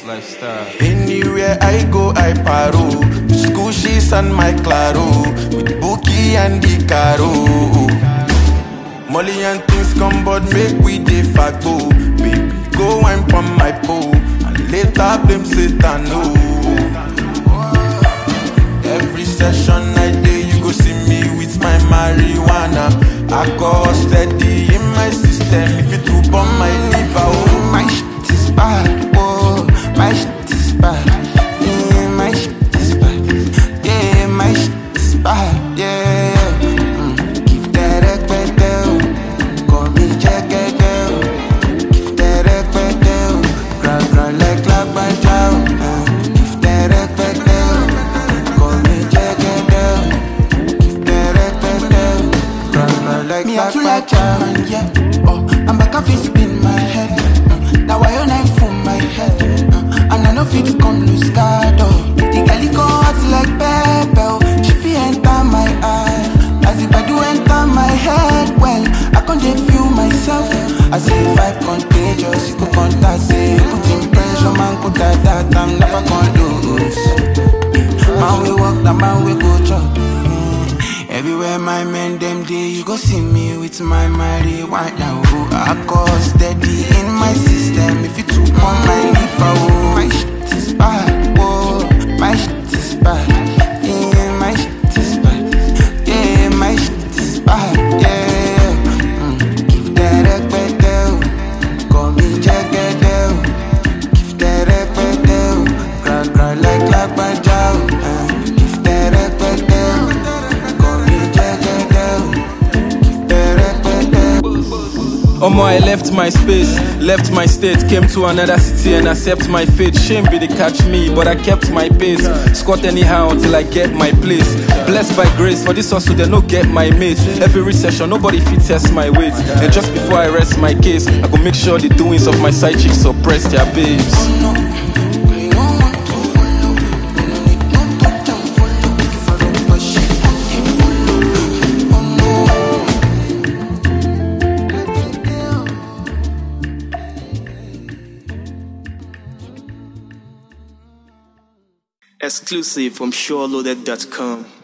lifestyle. Anywhere I go, I paro. School she's and my claro. With Bookie and the caro. Molly and things come, but make we de facto. Baby, go and pump my pole. And later blame Satan, no. Every session I do, you go see me with my marijuana. I go steady in my system. If you do bomb my liver, oh, my shit is bad. Oh, my shit is bad. Yeah, my shit is bad. Yeah, my shit is bad. Yeah. Give that respect, call me check it out. Give that respect, cry like my child. Give that respect. Me I too like man, yeah. Oh, I'm back off it spin my head. Now I own I for my head. And I know fit to come loose card. Oh, the girl go hot like pepper. She fi enter my eye. As if I do enter my head. Well, I can't feel myself. As if I contagious, you could contact say. Put in pressure, man, could that I'm never gonna lose. Man we walk, the man we go chop. Everywhere my men them day, you go see me with my marijuana. Oh, I go steady in my system. If you took on my liver, oh, my shit is bad. Oh, my shit is bad. Yeah, my shit is bad. Yeah, my shit is bad. Yeah. Give that respect, call me check it out. Give that respect, cry like my child. Give that respect. Omo, I left my space, left my state, came to another city and accept my fate. Shame be they catch me, but I kept my pace. Squat anyhow till I get my place. Blessed by grace, for this hustle they no get my mate. Every recession, nobody fit test my weight. And just before I rest my case, I go make sure the doings of my side chicks suppress their babes. Exclusive from SureLoaded.com.